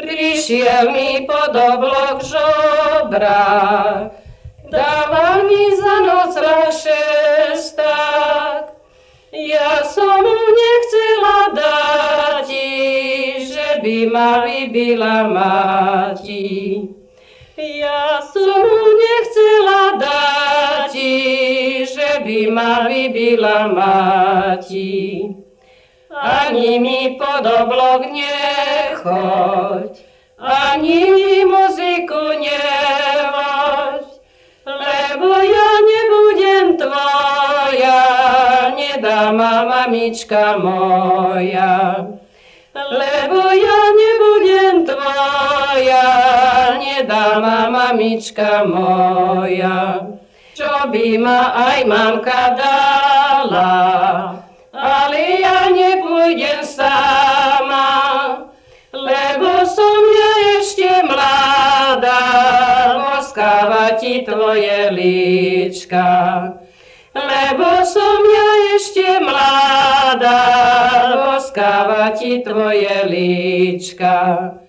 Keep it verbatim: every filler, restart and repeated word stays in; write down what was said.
Prišiel mi pod oblok žobrák, dával mi za nocľah šesták. Ja som mu nechcela dať, že by ma vybila máti. Ja som mu nechcela dať, že by ma vybila máti. Ani mi pod oblok nechoď, ani mi muziku nehoď, lebo ja nebudem tvoja, nedá ma mamička moja. Lebo ja nebudem tvoja, nedá ma mamička moja. Čo by ma aj mamka dala, ale ja nepôjdem sama, lebo som ja ešte mladá, boskáva ti tvoje líčka. Lebo som ja ešte mladá, boskáva ti tvoje líčka.